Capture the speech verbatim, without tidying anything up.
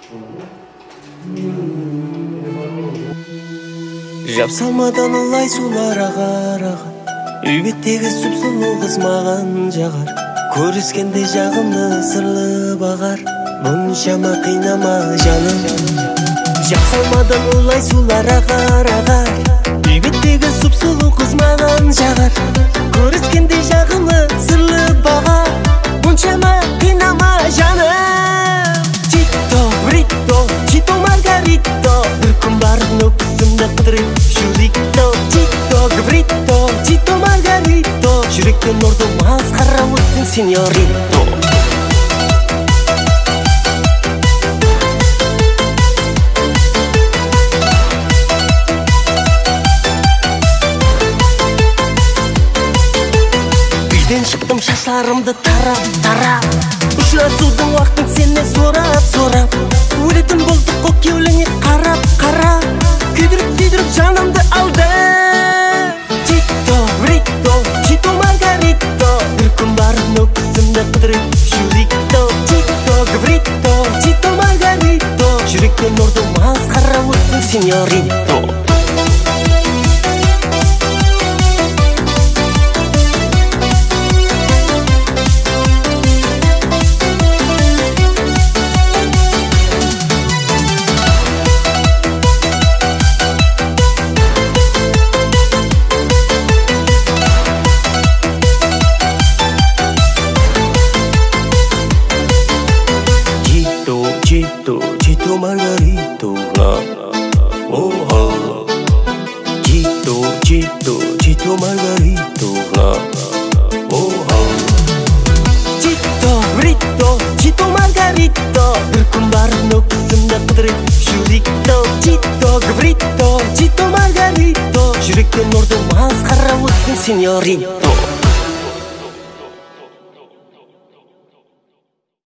Жапсалмадан ылай сулар ағар-ағар, үй беттегі сұп-сұлу қыз маған жағар. Көріскенде жағымды сырлы бағар, мұншама қинама жаным. Жапсалмадан ылай сулар ағар-ағар, үй беттегі сұп-сұлу қыз маған жағар. Көріскенде жағымды сырлы бағар, мұншама қинама жаным. Чито, брито, чито, маргарито, бір күн барып өксімді қыдырып жүректі. Чито, гврито, чито, маргарито, жүректен ұрды масқара өссің сеньорито. Үйден шықтым шашларымды тарап-тарап, ұшырасудың уақытын сені сорап-сорап. Өлетін болдық қол кеуліңе қарап-қарап, күйдіріп-күйдіріп жанымды алды. Чито, брито, чито, маргарито, бір күн барып өксімді қыдырып жүректі. Чито, гврито, чито, маргарито, жүректен ұрды масқара өссің сеньорито. Chito, chito, margarito, la, oh, oh. Chito, chito, chito, margarito, la, oh, oh. Chito, brito, chito, margarito, бір күн барып өксімді қыдырып жүректі. Chito, гврито, chito, margarito, жүректен ұрды масқара өссің сеньорито.